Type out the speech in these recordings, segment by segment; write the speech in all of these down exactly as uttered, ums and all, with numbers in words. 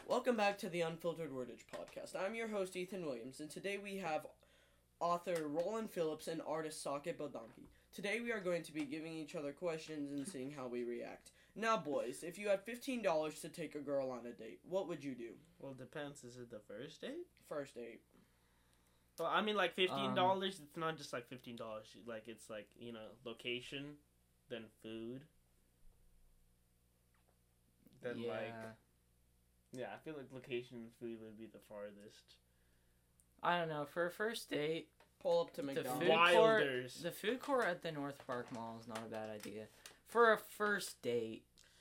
Welcome back to the Unfiltered Wordage Podcast. I'm your host, Ethan Williams, and today we have author Roland Phillips and artist Sake Bodanki. Today we are going to be giving each other questions and seeing how we react. Now, boys, if you had fifteen dollars to take a girl on a date, what would you do? Well, it depends. Is it the first date? First date. Well, I mean, like, fifteen dollars, Um, it's not just, like, fifteen dollars. Like, it's, like, you know, location, then food. Then, yeah. like... Yeah, I feel like location and food would be the farthest. I don't know. For a first date, Pull up to the McDonald's. food Wilders. court, the food court at the North Park Mall is not a bad idea. For a first date,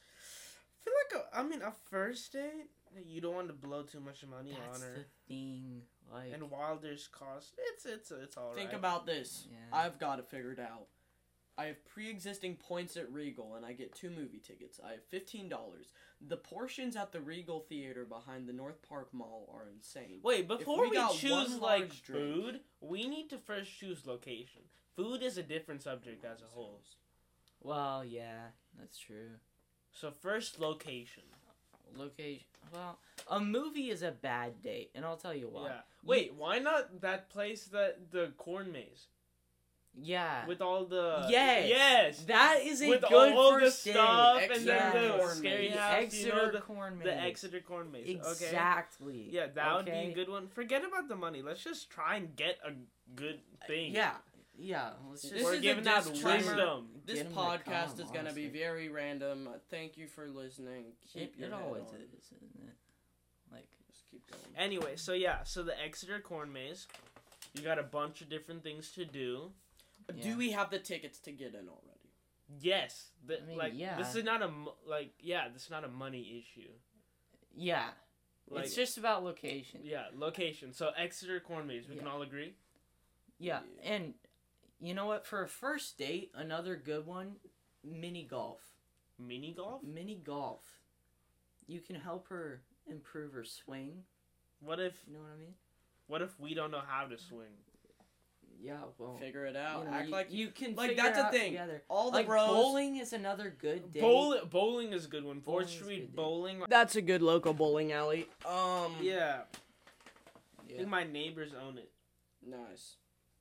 I feel like, a, I mean, a first date, you don't want to blow too much money that's on her. the thing. Like, And Wilder's cost, it's it's it's all right. Think about this. Yeah. I've got it figured out. I have pre-existing points at Regal, and I get two movie tickets. I have fifteen dollars. The portions at the Regal Theater behind the North Park Mall are insane. Wait, before we we, got choose, one like, large drink- food, we need to first choose location. Food is a different subject as a whole. well, yeah, that's true. So first, location. Location. Well, a movie is a bad date, and I'll tell you why. Yeah. Wait, why not that place that the corn maze Yeah. with all the Yes. yes That is a with good all the first date. stuff and Exeter then the corn scary maze. The house, Exeter you know, the, corn maze. the Exeter corn maze. Okay. Exactly. Yeah, that would be Okay? a good one. Forget about the money. Let's just try and get a good thing. Yeah. Yeah. Let's just. This We're is a giving out disclaimer. wisdom. This Get 'em to podcast come, is going to be honestly. very random. Uh, Thank you for listening. Keep It, your it head always on. is, isn't it? Like. Just keep going. Anyway, so yeah, so the Exeter corn maze, you got a bunch of different things to do. Yeah. Do we have the tickets to get in already? Yes, the, I mean, like yeah. this is not a mo- like yeah, this is not a money issue. Yeah. Like, it's just about location. yeah, location. So Exeter corn maze, we Yeah. can all agree. Yeah, Yeah. and you know what? For a first date, another good one, mini golf. Mini golf. Mini golf. You can help her improve her swing. What if You know what I mean? what if we don't know how to swing? Yeah, well, Figure it you out. know, Act you, like you can like figure that's it a out thing. together. All the Like bros. bowling is another good date. Bowl bowling is a good one. Fourth Bowling's a Street good date. bowling. That's a good local bowling alley. Um. Yeah, I Yeah. think my neighbors own it. Nice.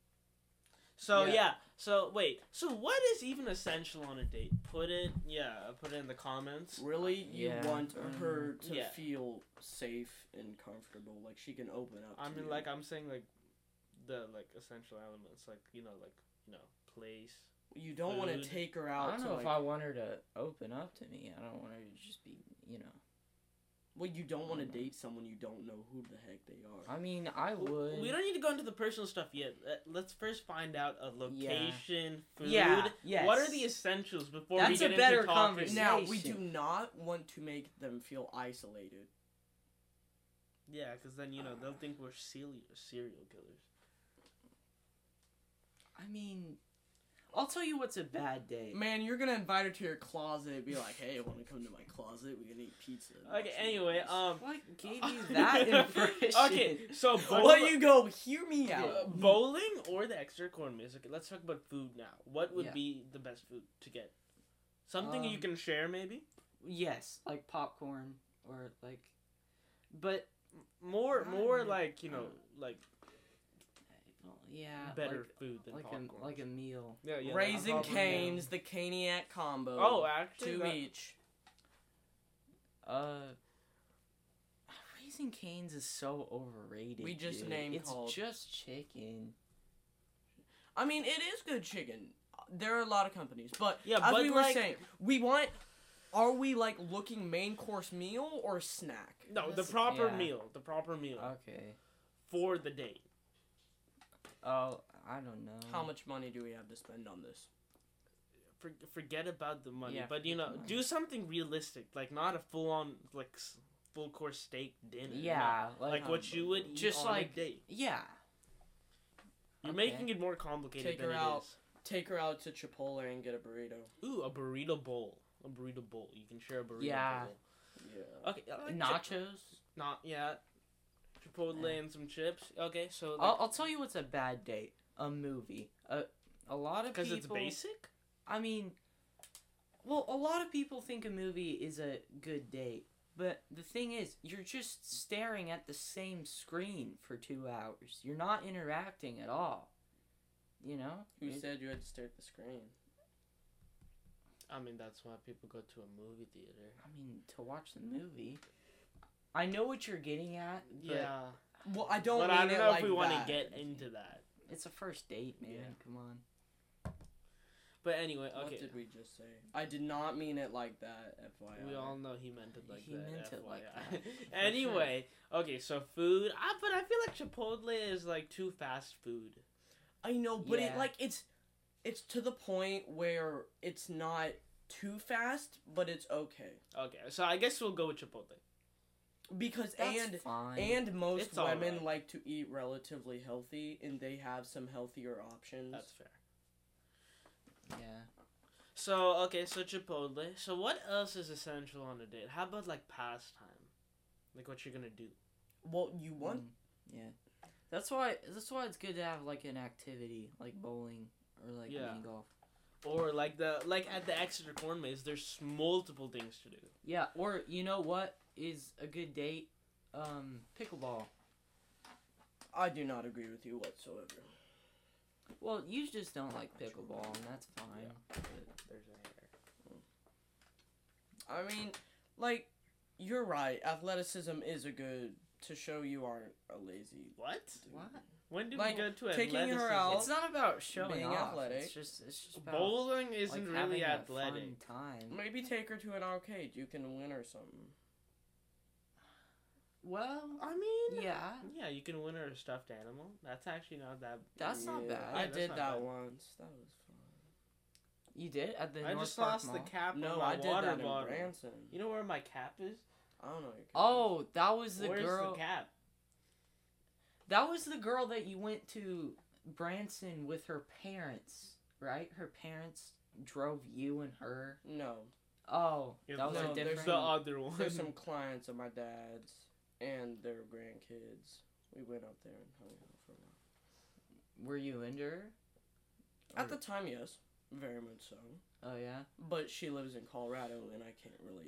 So Yeah. yeah. So wait. So what is even essential on a date? Put it. Yeah. Put it in the comments. Really, you Yeah. want Mm, her to yeah. feel safe and comfortable, like she can open up. I to mean, you. like I'm saying, like the like essential elements, like you know, like you know, place. you don't want to food. take her I out don't to know like. if I want her to open up to me. I don't want her to just be, you know. Well, you don't want to Mm. date someone you don't know who the heck they are. I mean, I W- would. We don't need to go into the personal stuff yet. Uh, Let's first find out a location, food. Yeah, yes. What are the essentials before we That's get a better into talking? conversation. Now, we do Station. not want to make them feel isolated. Yeah, because then you know they'll think we're serial serial killers. I mean, I'll tell you what's a bad date. Man, you're gonna invite her to your closet and be like, "Hey, want to come to my closet? We can eat pizza." and Okay. watch Anyway, movies." um. What gave you that impression? Okay, so bowl- Well, you go. Hear me uh, out. bowling or the Exeter corn maze. Okay, let's talk about food now. What would Yeah. be the best food to get? Something you Um, can share, maybe. Yes, like popcorn or like, but More, I more don't- like you I know, don't- like well, yeah, better like, food than like popcorn. a like a meal. yeah, yeah. Raising probably Cane's, the Caniac combo. Oh, actually, two that- each. Uh, Raising Cane's is so overrated. We just dude. name It's called- just chicken. I mean, it is good chicken. There are a lot of companies, but Yeah, as but we were like- saying, we want. Are we like looking main course meal or snack? No, the That's- proper yeah. meal. The proper meal Okay. for the date. Oh, I don't know. How much money do we have to spend on this? For, forget about the money, Yeah, but you forget know, the money. do something realistic, like not a full on like s- full course steak dinner. Yeah, no. like, like, what you would eat just on like- a date. Yeah. You're okay. making it more complicated Take than her it out. is. Take her out to Chipotle and get a burrito. Ooh, a burrito bowl. A burrito bowl. You can share a burrito Yeah. bowl. Yeah. Okay. I like Nachos. Chip- not yet. Chipotle Yeah. and some chips. Okay, so I'll, like, I'll tell you what's a bad date. A movie. A a lot of people. because it's basic. I mean, well, a lot of people think a movie is a good date, But the thing is, you're just staring at the same screen for two hours. You're not interacting at all. You know? Who It- said you had to stare at the screen? I mean, that's why people go to a movie theater. I mean, to watch the movie. I know what you're getting at. But Yeah. Well, I don't But mean I don't it know like if we want that. to get into that. It's a first date, man. Yeah. Come on. But anyway, What okay. did we just say? I did not mean it like that, F Y I. We all know he meant it like He that. meant it F Y I. like that, for Anyway, okay, so food. Ah, but I feel like Chipotle is like too fast food. I know, but it Yeah. like it's it's to the point where it's not too fast, but it's okay. Okay, so I guess we'll go with Chipotle. Because That's and fine. and most It's women alright. like to eat relatively healthy, and they have some healthier options. That's fair. yeah. So okay, so Chipotle. So what else is essential on a date? How about like pastime? Like what you're gonna do? Well, you want Mm, yeah. That's why. That's why it's good to have like an activity like bowling or like Yeah. mini golf. Or like the like at the Exeter Corn Maze, there's multiple things to do. Yeah. Or you know what is a good date? Um, pickleball. I do not agree with you whatsoever. Well, you just don't like pickleball, and that's fine. There's a hair. I mean, like, you're right. Athleticism is a good to show you aren't a lazy. What? dude. What? When did Like, we go to taking her athleticism? out- It's not about showing Being off. athletic. It's just. It's just about Bowling like, isn't having really a athletic. fun time. Maybe take her to an arcade. You can win or something. Well, I mean, yeah. yeah, you can win her a stuffed animal. That's actually not that. That's not Yeah, bad. I Yeah, that's did not that bad. once. That was fun. You did at the I North just Park lost Mall? the cap No, on my I did water that in bottle. Branson. You know where my cap is? I don't know. Your Oh, that was the Where's girl. the cap? That was the girl that you went to Branson with her parents, right? Her parents drove you and her. No, Oh, Yeah, that was no, a there's different. the other one. there's some clients of my dad's and their grandkids. We went up there and hung out for a while. Were you into her? At the time, yes, very much so. Oh yeah. But she lives in Colorado, and I can't really.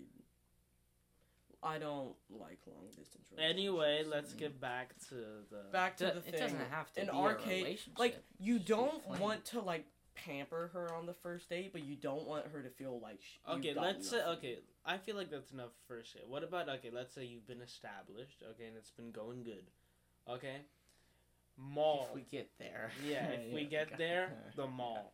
I don't like long distance relationships. Anyway, let's get back to the. back to D- the it thing. doesn't have to An be arcade- a relationship. Like you Just be don't fun. want to like pamper her on the first date, but you don't want her to feel like. Sh- you've Okay, got let's say nothing. okay. I feel like that's enough first date. What about okay? Let's say you've been established, okay, and it's been going good, okay. Mall. If we get there. yeah, if we get there, the mall.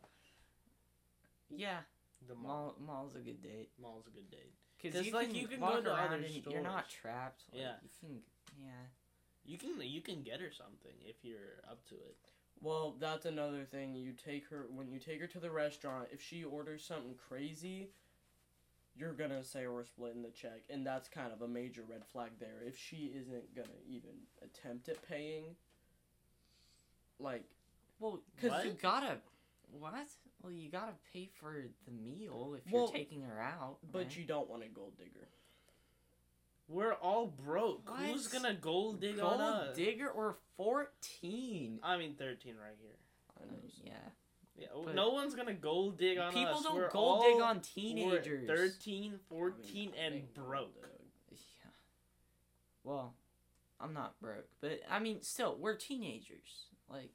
Yeah, The mall. mall mall's a good date. Mall's a good date. Cause 'Cause, you like, can you can walk go to around other and you're not stores. trapped. Like, Yeah. You can. Yeah. You can you can get her something if you're up to it. Well, that's another thing. You take her when you take her to the restaurant. If she orders something crazy, you're gonna say we're splitting the check, and that's kind of a major red flag there. If she isn't gonna even attempt at paying, like, Well, 'Cause because you What? gotta. What? Well, you gotta pay for the meal if Well, you're taking her out. but right? you don't want a gold digger. We're all broke. Who's What? gonna gold dig Gold on us? digger or fourteen? I mean thirteen right here. I know. Uh, yeah. Yeah, But- no one's gonna gold dig on People us. don't We're gold all, dig on we're teenagers. thirteen, fourteen, I mean, I and think broke. gold dig. Yeah. Well, I'm not broke, but I mean, still, we're teenagers. Like,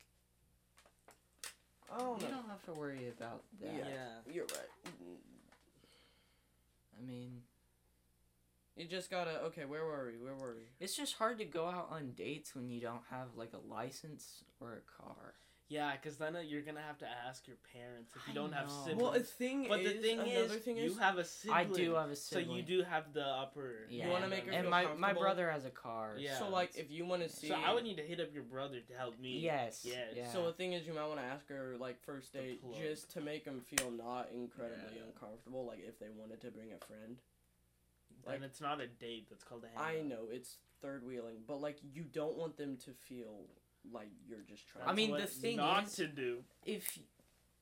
I don't you know. don't have to worry about that. Yeah. You're right. I mean, You just gotta. Okay, where were we? Where were we? it's just hard to go out on dates when you don't have like a license or a car. Yeah, because then uh, you're gonna have to ask your parents if you I don't have know. siblings. Well, a thing but is, the thing another is, thing you is, have a sibling. I do have a So sibling. you do have the upper. Yeah. You wanna make her and feel my my comfortable? brother has a car. Yeah. so like if you want to see. So I would need to hit up your brother to help me. Yes. Yes. Yeah. So the thing is, you might want to ask her like first The date plug. just to make them feel not incredibly Yeah. uncomfortable. Like if they wanted to bring a friend. And Like- it's not a date. That's called a hangout. I know it's third wheeling, but like you don't want them to feel like you're just trying. I to mean, the what thing not is- to do. if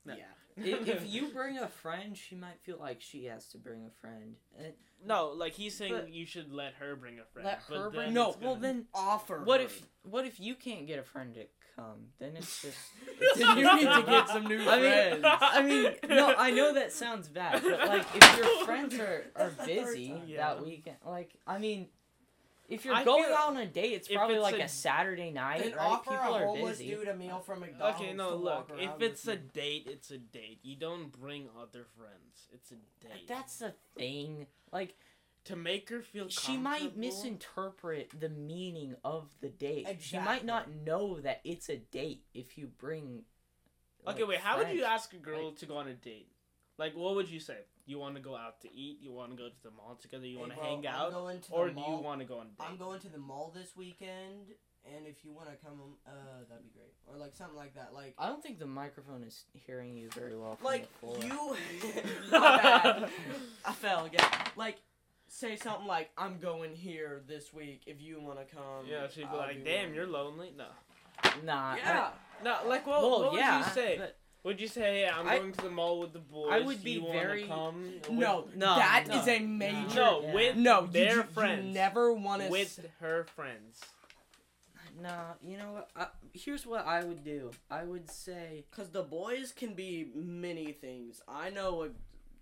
No. Yeah. if, if you bring a friend, she might feel like she has to bring a friend. And No, like he's saying But- you should let her bring a friend. let but her then bring. No, it's well gonna- then, Offer. what her. if what if you can't get a friend to come? Then it's just. Then you need to get some new I mean, friends. I mean, no, I know that sounds bad, but like if your friends are, are That's the third busy time. Yeah. that weekend, like I mean, if you're I going feel- out on a date, it's if probably it's like a- a, Saturday night, Then right? offer People a are homeless busy. dude a meal from McDonald's. Okay, no, to look. walk If around it's with a you. date, it's a date. You don't bring other friends. It's a date. That's the thing. Like to make her feel. she might comfortable. misinterpret the meaning of the date. She might Exactly. not know that it's a date if you bring. Okay, like, wait. How would you friends. ask a girl to go on a date? Like, what would you say? You want to go out to eat? You want to go to the mall together? You Hey, want to bro, hang I'm out? going to the Or do mall. you want to go on a date? I'm going to the mall this weekend, and if you want to come, uh, that'd be great. Or like something like that. Like, I don't think the microphone is hearing you very well. From like the floor. you. My bad. I fell again. Like, say something like, "I'm going here this week. If you want to come." Yeah, she'd be I'll like, be "Damn, willing." you're lonely." No, Nah. Yeah. no. Like, what? Well, what would yeah. you say? but- Would you say, "Hey, I'm I- going to the mall with the boys"? I would be you wanna very- come with- No, No, that no, is a major. No, Yeah. with No, you, their you, friends. You never want to. with her friends. Nah, you know what? I, here's what I would do. I would say, Because the boys can be many things. I know. A,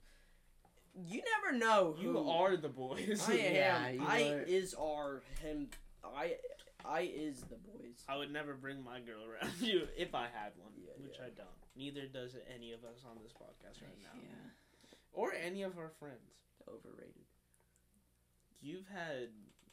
you never know who. You are the boys. I am. Yeah, you I are. is are him. I. I is the boys. I would never bring my girl around you if I had one, Yeah, which yeah. I don't. Neither does any of us on this podcast right now, yeah. or any of our friends. Overrated. You've had,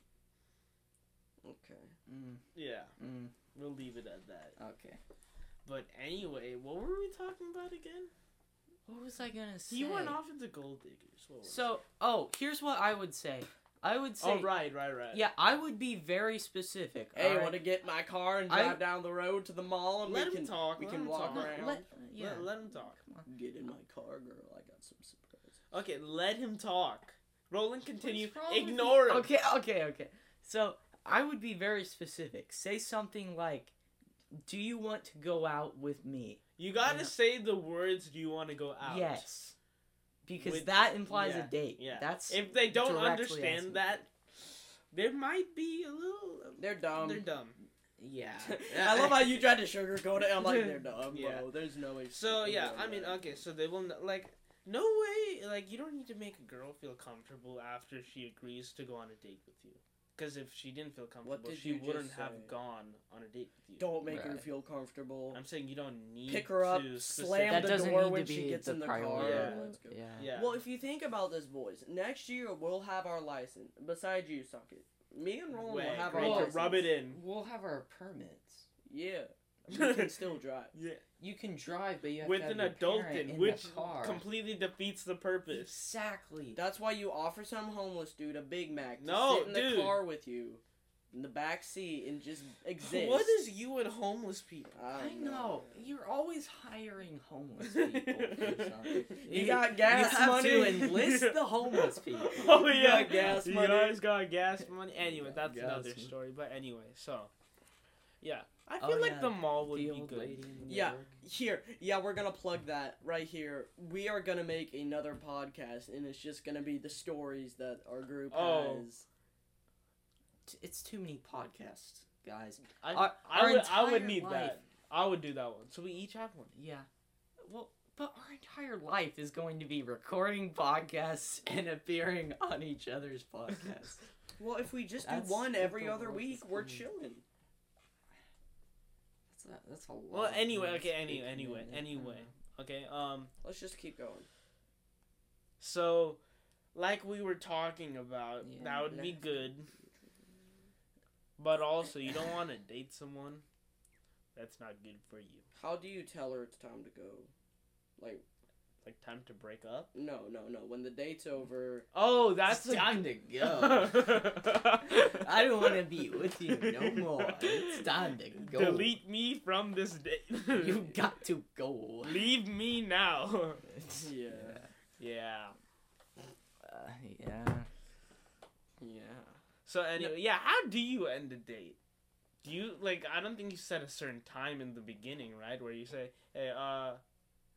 Okay. Mm, yeah. mm, We'll leave it at that. okay. But anyway, what were we talking about again? What was I gonna say? You went off into gold diggers. What was So, oh, here's what I would say. I would it? say, oh right, right, right. yeah, I would be very specific. Hey, alright? want to get in my car and I- drive down the road to the mall and Let we him can talk. we let can him walk talk. around. Let, yeah. Let, let him talk. Get in my car, girl. I got some surprises. Okay, let him talk. Roland, continue. What's wrong with Ignore him. Okay, okay, okay. So I would be very specific. Say something like, "Do you want to go out with me?" You gotta Yeah. say the words. Do you want to go out? Yes, because With- that implies yeah, a date. Yeah. That's if they don't directly understand asking. that, there might be a little. They're dumb. They're dumb. yeah. I love how you tried to sugarcoat it. I'm like, they're dumb, Yeah. bro. There's no way. So yeah, they're I mean, dumb. okay, so they will n- like. No way, like you don't need to make a girl feel comfortable after she agrees to go on a date with you. Because if she didn't feel comfortable, did she you just wouldn't have say? gone on a date with you. Don't make her Right. feel comfortable. I'm saying you don't need Pick her up, to slam That the doesn't door need when to she be gets the in the car. priority. Yeah. Let's go. Yeah. Yeah. Well, if you think about this, boys, next year we'll have our license. Besides you, Socket. Me and Roland Wait, will have great our to license. rub it in. We'll have our permits. Yeah. We can still drive. Yeah. You can drive, but you have With to have an your adult parent in, in which the car. completely defeats the purpose. Exactly. That's why you offer some homeless dude a Big Mac to No, sit in the dude. car with you in the back seat and just exist. What is you and homeless people? I, I don't know. You're always hiring homeless people. for something. You got gas you have money? to enlist the homeless people. Oh You yeah, got gas you money? guys got gas money. Anyway, got that's gas another money. story. But anyway, so yeah, I Oh, feel like yeah, the mall would the be old good. lady in New Yeah. York. Here, yeah, we're gonna plug that right here. We are gonna make another podcast, and it's just gonna be the stories that our group Oh. has. T- It's too many podcasts, guys. I, Our- I our would I would entire need life- that. I would do that one. So we each have one. Yeah. Well, but our entire life is going to be recording podcasts and appearing on each other's podcasts. Well, if we just That's do one what every the other world week, is we're doing. chilling. That's a, that's a lot. Well, of anyway, things okay, to any, be anyway, committed. anyway. I Okay, um, Let's just keep going. so, like we were talking about, Yeah. that would be Left. good. But also, you don't want to date someone that's not good for you. How do you tell her it's time to go? Like, Like time to break up. no, no, no. When the date's over, Oh, that's It's a- time to go. I don't want to be with you no more. It's time to go. Delete me from this date. You got to go. Leave me now. yeah, Yeah. Uh, yeah. yeah. So anyway, yeah. How do you end a date? Do you like? I don't think you set a certain time in the beginning, right? Where you say, "Hey, uh,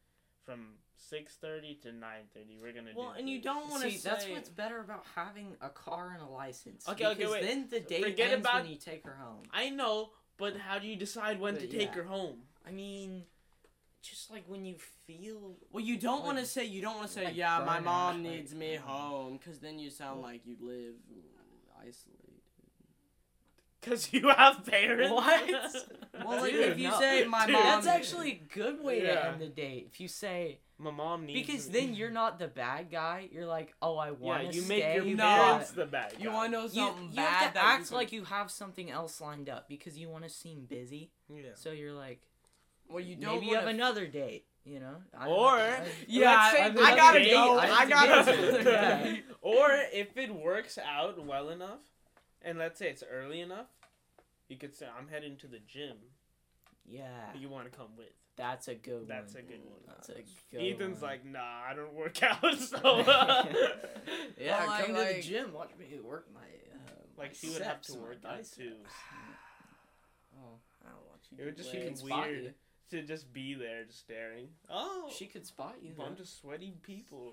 from six thirty to nine thirty. We're gonna Well, do. and you this. don't want to See, say that's what's better about having a car and a license. Okay, okay, because wait. then the date Forget ends about- when you take her home. I know, but how do you decide when But to take yeah. her home? I mean, just like when you feel. Well, you don't Like- want to say, you don't want to say, like yeah, my burnout, mom like- needs me home, because then you sound like you live isolated. Cause you have parents. What? Well, like, Dude, if you no. say my Dude, mom... That's actually a good way to Yeah. end the date. If you say, My mom needs. because me. then you're not the bad guy. You're like, oh, I Yeah, want to you stay. make your No. parents the bad guy. You want to know You, something you bad? have to that act you could- like you have something else lined up because you want to seem busy. Yeah. So you're like, Well, you don't maybe you have wanna- another date. You know, I- Or- I- Yeah, Let's say I, the I gotta date- go. I I, have to gotta get to it. Yeah. Or if it works out well enough, and let's say it's early enough, you could say, "I'm heading to the gym. yeah, You want to come with?" that's a good That's one. a good one. That's a good Ethan's one. like, "Nah, I don't work out." So, yeah, Well, like- come to like- the gym. Watch me work my. Uh, Like, my she would have seps to and my work out, biceps. too. Oh, I don't want you it would just She be can spot weird you. to just be there, just staring. Oh, She could spot you. bunch though. of sweaty people.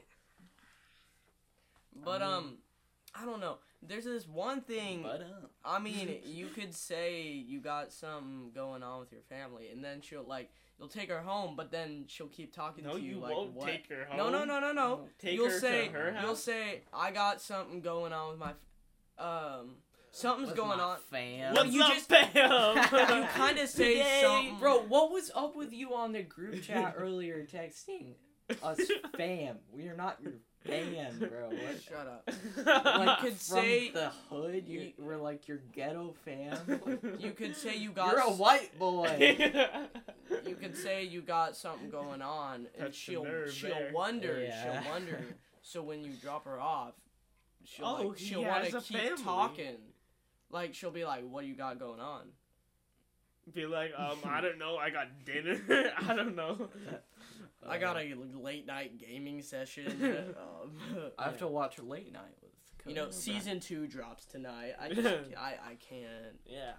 But I mean- um, I don't know. There's this one thing. But uh, I mean, you could say you got something going on with your family, and then she'll like you'll take her home, but then she'll keep talking No, to you, you like won't what? take her home. No, no, no, no, no. Take you'll her say to her house. you'll say I got something going on with my, f- um, something's with going my on. Fam. Well, What's you up, just- fam? You kind of say Today- something, Bro, what was up with you on the group chat earlier texting us fam? We are not your fam, bro. What? Shut up. Like, could from say- the hood, you, we're like your ghetto fam. You could say you got. You're a s- white boy. You could say you got something going on, and Touch the she'll nerve she'll there. wonder, Yeah. she'll wonder. So when you drop her off, she'll Oh, like he she'll want has to a keep family. talking. Like she'll be like, "What you got going on?" Be like, um, I don't know. I got dinner. I don't know. I got a late night gaming session. um, I have to watch late night with. you know, Conan season two drops tonight. I just I I can't. Yeah.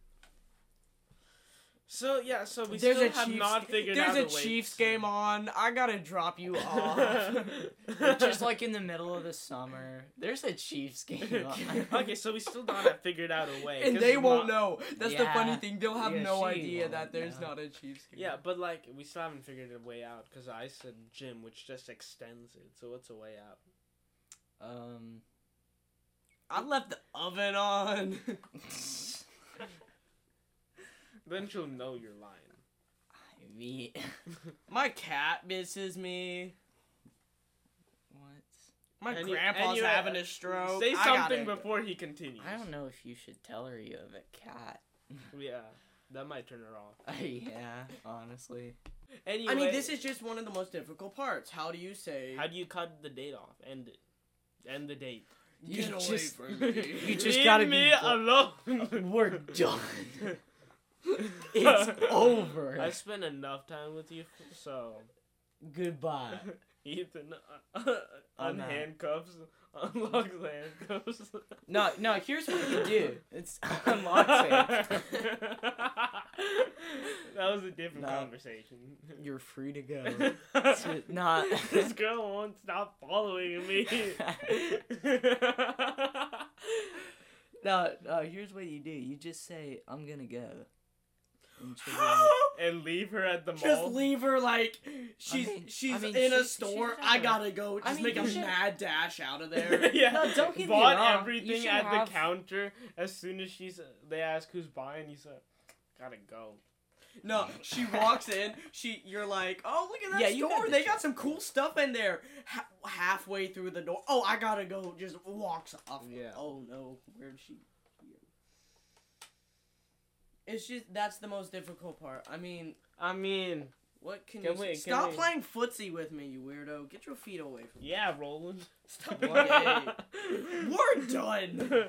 So yeah, so we There's still a have Chiefs. not figured There's out a way Chiefs to- game on. I gotta drop you off. Brand. Just like in the middle of the summer, there's a Chiefs game on. Okay, so we still not have figured out a way. And 'cause they it's won't not- know. That's the funny Yeah. thing. They'll have Yeah, no she idea won't that there's know. not a Chiefs game. Yeah, but like we still haven't figured a way out because I said gym, which just extends it. So what's a way out? Um. I left the oven on. Then she'll know you're lying. I mean, My cat misses me. what? My Any- grandpa's anyway, having a stroke. Say I something gotta- before he continues. I don't know if you should tell her you have a cat. Yeah, that might turn her off. Yeah, honestly. Anyway, I mean, this is just one of the most difficult parts. How do you say? how do you cut the date off? End it. End the date. You Get away just- from me. you just Leave gotta be me bo- alone. We're done. It's over. I spent enough time with you, so Goodbye. Ethan uh, I'm out. unhandcuffs, unlocks the handcuffs. No, no. Here's what you do. It's unlock it. That was a different No. conversation. You're free to go. It's not. This girl won't stop following me. No, no. Here's what you do. You just say, "I'm gonna go." And she'll be like, And leave her at the mall. Just leave her like she's mean- she's I mean, in a she- store. she's I never- gotta go. Just I mean, make a you should- mad dash out of there. Yeah, No, don't get me bought wrong. You everything should at have- the counter. As soon as she's, they ask who's buying, you said, "Gotta go." No, she walks in. She, you're like, oh, look at that Yeah, you store. got the They check. got some cool stuff in there. Ha- halfway through the door, oh, I gotta go. Just walks off. Yeah. Oh no, where'd she? It's just that's the most difficult part. I mean, I mean, what can, Can you we- say? can Stop we- playing footsie with me, you weirdo. Get your feet away from me. yeah, Roland. Stop being gay. We're done.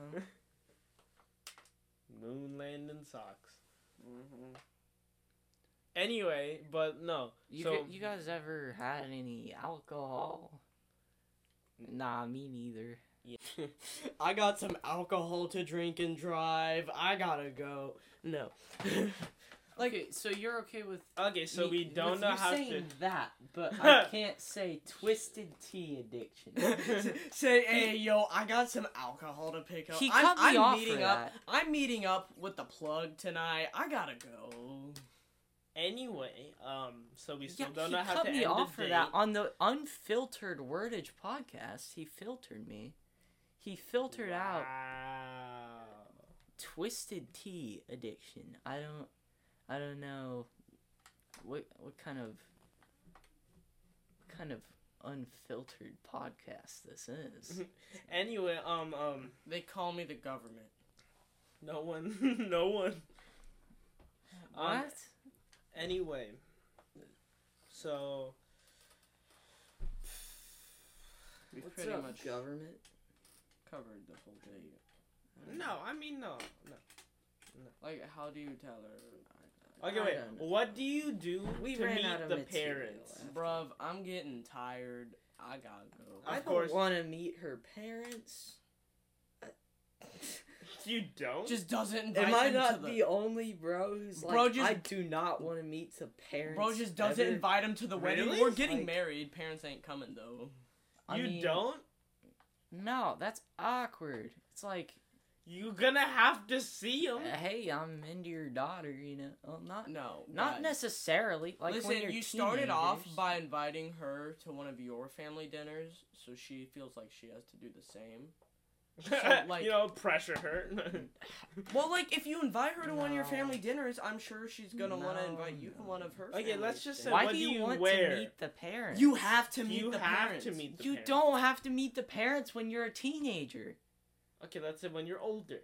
Moon landing socks. Mhm. Anyway, but no. You, so gu- you guys ever had any alcohol? Nah, me neither. I got some alcohol to drink and drive. I gotta go. No. Like, okay, so you're okay with Okay, so me- we don't with know you how to. saying that, but I can't say twisted tea addiction. say, hey, yo, I got some alcohol to pick up. He I'm, cut me I'm off meeting for up. that. I'm meeting up with the plug tonight. I gotta go. Anyway, um, so we still Yeah, don't he know how cut to me end off the for date. that on the Unfiltered Wordage podcast. He filtered me. He filtered out Wow. twisted tea addiction. I don't, I don't know, what what kind of, what kind of unfiltered podcast this is. Anyway, um, um, They call me the government. no one, no one. Um, What? Anyway, so We What's pretty up, much government? covered the whole date. no, I mean no, no. Like, how do you tell her? Okay, I wait. don't know. What do you do We to ran meet out of the material. parents? Bruv, I'm getting tired. I gotta go. Of I course. don't want to meet her parents. You don't? Just doesn't invite Am I them not to the, the only bro who's like, Bro, just- I do not want to meet the parents? Bro just doesn't ever? invite him to the wedding. Really? We're getting Like- married. Parents ain't coming though. I you mean, don't? No, that's awkward. It's like, You're gonna have to see them. hey, I'm into your daughter, you know. Well, not No, not guys. necessarily. Like Listen, when you're you started off teenagers. by inviting her to one of your family dinners, so she feels like she has to do the same. So, like- you know, pressure her. Well, like if you invite her to one of your No. family dinners, I'm sure she's gonna want to No, invite you to no. one of her. Okay, family let's just say, dinners. Why what do do you, you want wear? to meet the parents? You have to meet You the have parents. to meet the You parents. don't have to meet the parents when you're a teenager. Okay, let's say when you're older.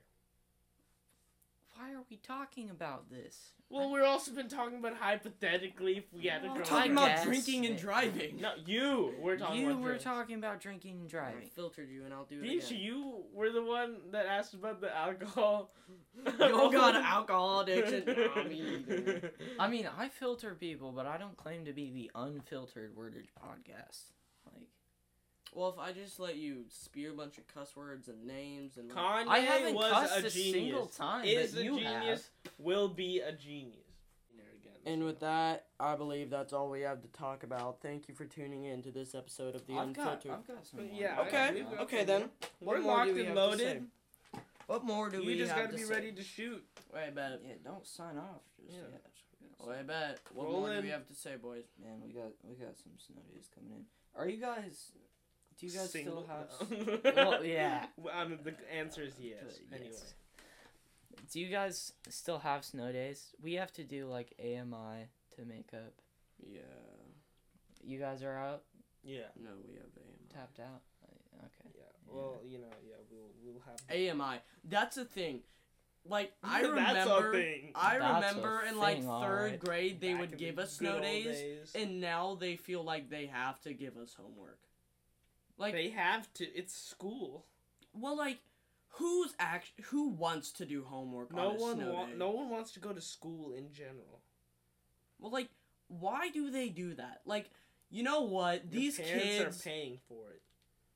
Why are we talking about this? Well, we've also been talking about hypothetically if we had a Well, girl. I Talking about guess. drinking and driving. No, you were talking you about were drinks. talking about drinking and driving. I filtered you, and I'll do it Didn't again. you were the one that asked about the alcohol? You got alcohol addiction. Nah, me neither. I mean, I filter people, but I don't claim to be the Unfiltered Wordage podcast. Like, Well, if I just let you spew a bunch of cuss words and names and like, Kanye I haven't was cussed a a genius. single time. Is that a you genius. Will be a genius. And with that, I believe that's all we have to talk about. Thank you for tuning in to this episode of the I've got, Unfiltered. I've got some. But more. yeah, Okay, we've got okay some then. more. What We're more do locked we and have to loaded. say? What more do You we just have gotta to be say? ready to shoot. Wait, bet. Yeah, don't sign off just Yeah. yet. Wait, bet. What more do Rolling. we have to say, boys? Man, we got we got some snow days coming in. Are you guys? Do you guys Single? still have? No. Well, yeah. Well, I mean, the answer is yes. But Anyway. yes. Do you guys still have snow days? We have to do like A M I to make up. Yeah. You guys are out, Yeah. No, we have A M I. tapped out. Okay. Yeah. Well, you know, yeah, we'll we'll have. A M I. That's the thing. Like I That's remember, a thing. I That's remember a in like thing, third alright. grade they Back would in give the us good snow old days, days. and now they feel like they have to give us homework. Like, They have to. It's school. well, like, who's act? Who wants to do homework No on a one snow wa- day? No one wants to go to school in general. Well, like, why do they do that? Like, you know what? Your These parents kids. are paying for it.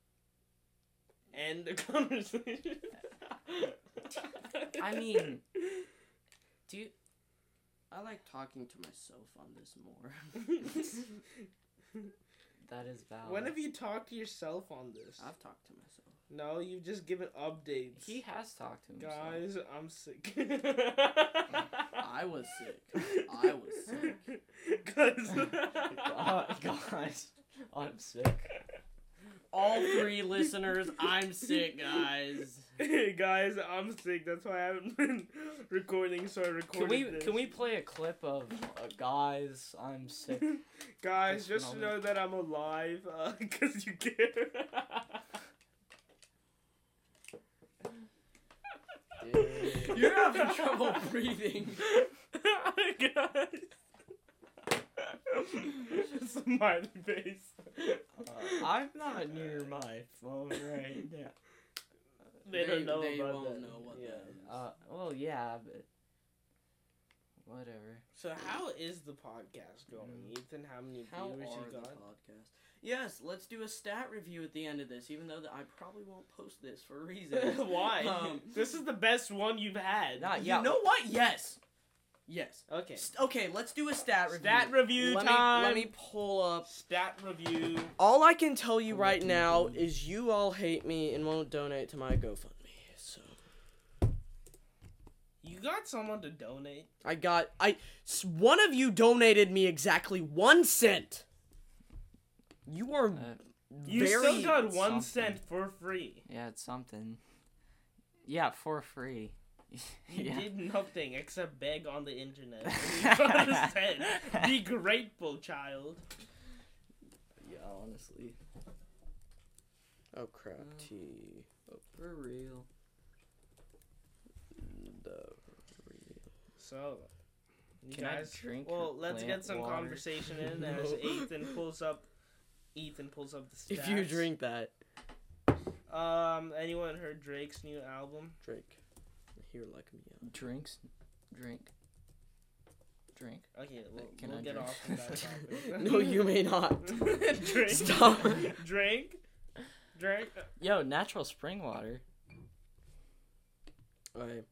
End the conversation. I mean, do you, I like talking to myself on this more. that is valid. when have you talked to yourself on this? I've talked to myself. No, you've just given updates. He has talked to himself. Guys, I'm sick. I was sick. I was sick. Guys. God, guys, I'm sick. All three listeners, I'm sick, guys. Hey guys, I'm sick. That's why I haven't been recording. So I recorded Can we this. can we play a clip of uh, guys? I'm sick. Guys, This just to moment. know that I'm alive, uh, cause you care. Dude. You're having trouble breathing. Guys. Smiley face. Uh, I'm not near my phone right now. They, don't know they about won't that. know what yeah. that is. Uh, well, yeah, but whatever. So how is the podcast going, Mm. Ethan? How many How viewers are you the got? podcast? Yes, let's do a stat review at the end of this, even though that I probably won't post this for reasons. Why? Um, this is the best one you've had. Not You yeah. know what? Yes. Yes. Okay. S- Okay, let's do a stat review. Stat review let time. Me, let me pull up. Stat review. All I can tell you right now is you all hate me and won't donate to my GoFundMe. So You got someone to donate. I got I s- one of you donated me exactly one cent. You are Uh, You very still got one something. cent for free. Yeah, it's something. Yeah, for free. You yeah. did nothing except beg on the internet. And you got a cent. Be grateful, child. yeah, honestly. Oh crap, Uh, T. Oh, For real. the real. So, you Can I guys. drink well, her let's plant get some water? conversation in as No. Ethan pulls up. Ethan pulls up the stats. If you drink that, Um, anyone heard Drake's new album? Drake. Here, like me out. Drinks. Drink. Drink. Okay, we'll, Can we'll I get drink? off from that topic. No, you may not. Drink. Stop. Drink. Drink. Yo, natural spring water. Okay.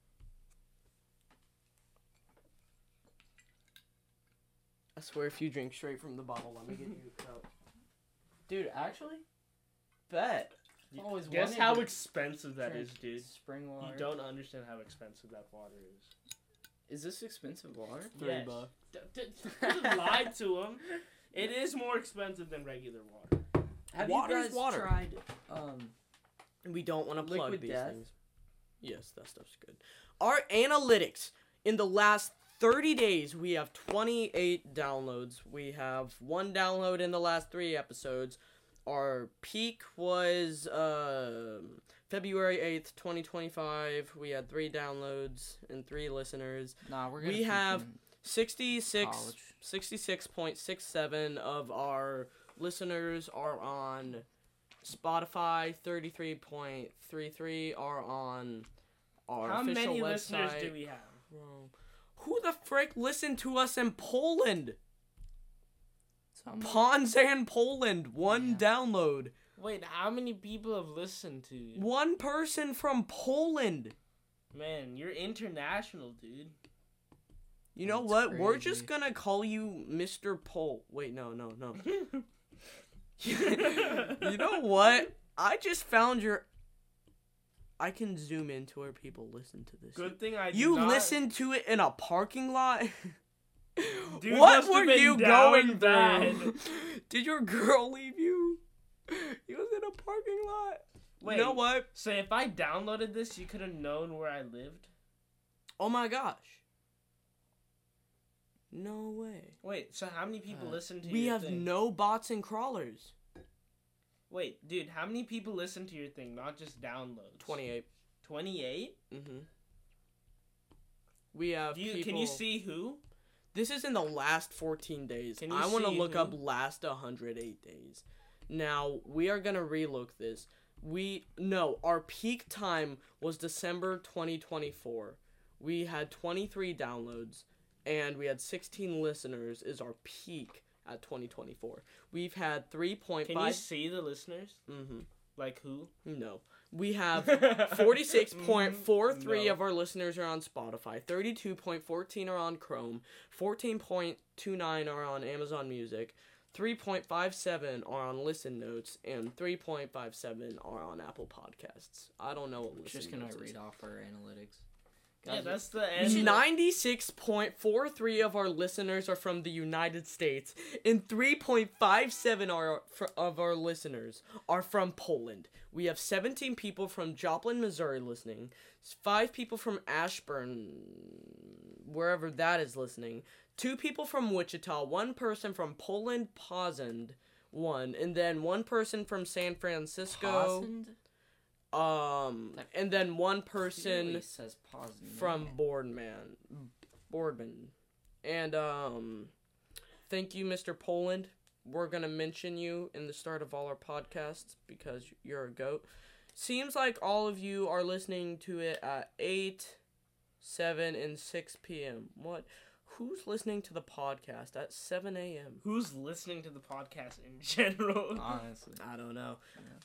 I swear, if you drink straight from the bottle, let me get you a cup. Dude, actually? Bet. Always Guess wanted how to expensive that is, drink dude. Spring water. You don't understand how expensive that water is. Is this expensive water? Three Yes. bucks. D- d- d- lied to him. It is more expensive than regular water. Have Water's you guys water. tried um We don't want to plug Liquid these Death? things. Yes, that stuff's good. Our analytics in the last thirty days, we have twenty-eight downloads. We have one download in the last three episodes. Our peak was uh, February eighth, twenty twenty-five. We had three downloads and three listeners. Nah, we're We gonna peak have in sixty-six, college. sixty-six point six seven of our listeners are on Spotify. thirty-three point three three are on our How official many website. listeners do we have? Bro, who the frick listened to us in Poland? Some- Ponzan, Poland. One Yeah. download. Wait, how many people have listened to you? One person from Poland. Man, you're international, dude. You know That's what? We're crazy. just gonna call you Mister Pol. Wait, no, no, no. You know what? I just found your. I can zoom into where people listen to this. Good thing I did You not... listened to it in a parking lot? Dude What must have were been you down going bad. through? Did your girl leave you? He was in a parking lot. Wait, You know what? so if I downloaded this, you could have known where I lived? Oh my gosh. No way. Wait, so how many people Uh, listen to We your have thing? no bots and crawlers. Wait, dude, how many people listen to your thing, not just downloads? twenty-eight. twenty-eight? Mm-hmm. We have Do you, people... Can you see who? This is in the last fourteen days. Can you I want to see look who? up last one hundred eight days. Now, we are going to relook this. We No, our peak time was December twenty twenty-four. We had twenty-three downloads, and we had sixteen listeners is our peak at twenty twenty-four. We've had three point five... Can you see the listeners? Mm-hmm. Like who? No. We have forty-six point four three No. of our listeners are on Spotify, thirty-two point one four are on Chrome, fourteen point two nine are on Amazon Music, three point five seven are on Listen Notes, and three point five seven are on Apple Podcasts. I don't know what We're Listen just gonna Notes is. read off our analytics. Yeah, Guys, that's the end. ninety-six point four three of our listeners are from the United States, and three point five seven are, fr- of our listeners are from Poland. We have seventeen people from Joplin, Missouri listening, five people from Ashburn, wherever that is listening, two people from Wichita, one person from Poland, Poznan, one, and then one person from San Francisco, Poznan? um, and then one person Clearly says Poznan. from Boardman, Boardman, and um, thank you, Mister Poland. We're gonna mention you in the start of all our podcasts because you're a goat. Seems like all of you are listening to it at eight, seven, and six p.m. What? Who's listening to the podcast at seven a.m.? Who's listening to the podcast in general? Honestly. I don't know.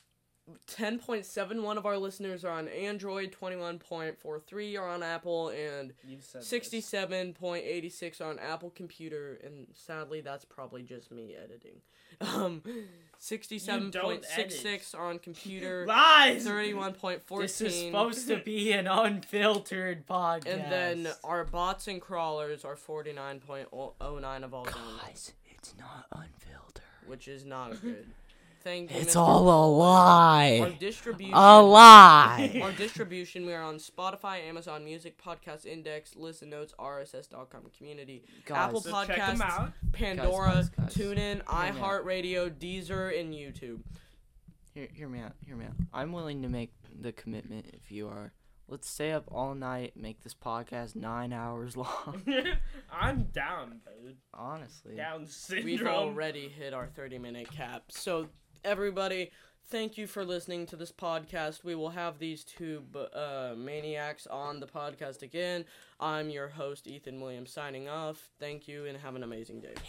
ten point seven one of our listeners are on Android, twenty-one point four three are on Apple, and You've said this. sixty-seven point eight six are on Apple Computer, and sadly, that's probably just me editing. Um, sixty-seven point six six are on computer, Lies! thirty-one point one four. This is supposed to be an unfiltered podcast. And then our bots and crawlers are forty-nine point zero nine of all downloads, Guys, it's not unfiltered. which is not good. Thank you. It's Mister all a Our lie. distribution. A lie. Our distribution, we are on Spotify, Amazon Music, Podcast Index, Listen Notes, R S S dot com community, Guys, Apple So check them Podcasts, out. Pandora, Guys, guys, guys. TuneIn, Hear me out. iHeartRadio, Deezer, and YouTube. Hear, hear me out. Hear me out. I'm willing to make the commitment if you are. Let's stay up all night, make this podcast nine hours long. I'm down, dude. Honestly. Down syndrome. We've already hit our thirty minute cap. So, everybody, thank you for listening to this podcast. We will have these two uh, maniacs on the podcast again. I'm your host, Ethan Williams, signing off. Thank you, and have an amazing day.